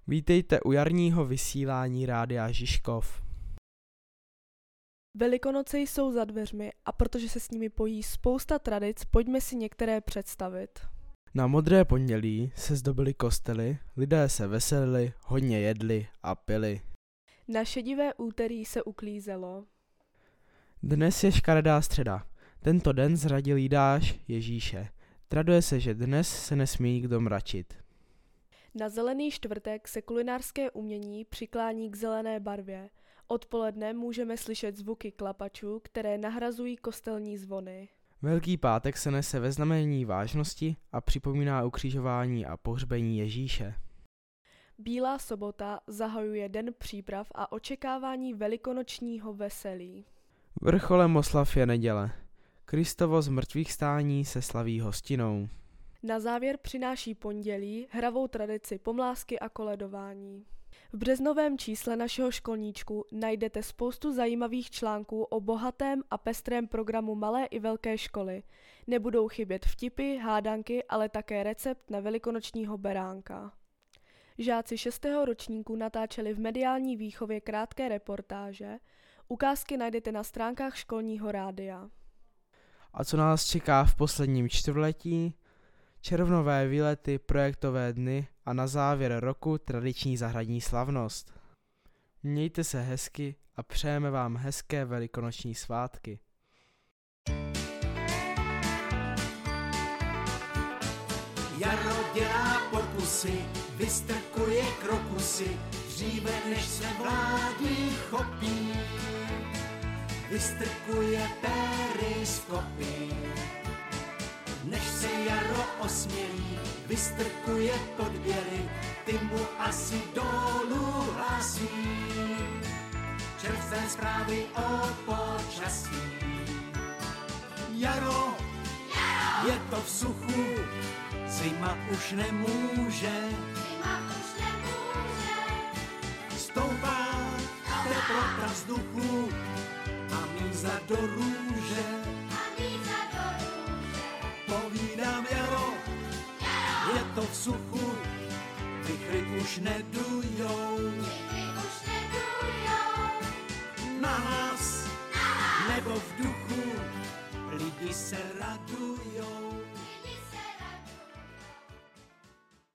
Vítejte u jarního vysílání Rádia Žižkov. Velikonoce jsou za dveřmi a protože se s nimi pojí spousta tradic, pojďme si některé představit. Na Modré pondělí se zdobily kostely, lidé se veselili, hodně jedli a pili. Na šedivé úterý se uklízelo. Dnes je škaredá středa. Tento den zradil Jidáš Ježíše. Traduje se, že dnes se nesmí nikdo mračit. Na zelený čtvrtek se kulinářské umění přiklání k zelené barvě. Odpoledne můžeme slyšet zvuky klapačů, které nahrazují kostelní zvony. Velký pátek se nese ve znamení vážnosti a připomíná ukřižování a pohřbení Ježíše. Bílá sobota zahajuje den příprav a očekávání velikonočního veselí. Vrcholem oslav je neděle. Kristovo zmrtvýchvstání se slaví hostinou. Na závěr přináší pondělí hravou tradici pomlásky a koledování. V březnovém čísle našeho školníčku najdete spoustu zajímavých článků o bohatém a pestrém programu malé i velké školy. Nebudou chybět vtipy, hádanky, ale také recept na velikonočního beránka. Žáci 6. ročníku natáčeli v mediální výchově krátké reportáže. Ukázky najdete na stránkách školního rádia. A co nás čeká v posledním čtvrtletí? Červnové výlety, projektové dny a na závěr roku tradiční zahradní slavnost. Mějte se hezky a přejeme vám hezké velikonoční svátky. Jaro dělá pokusy, vystrkuje krokusy, dříve než se vládí chopí. Vystrkuje péry z kopí. Než se jaro osmělí, vystrkuje podběry, ty mu asi dolů hlásí. Čerstvé zprávy o počasí. Jaro, je to v suchu, zima už nemůže. Stoupá teplota vzduchu a míza do růže. Povídám jaro, je to v suchu, vichry už nedujou. Na nás nebo v duchu lidi se radujou.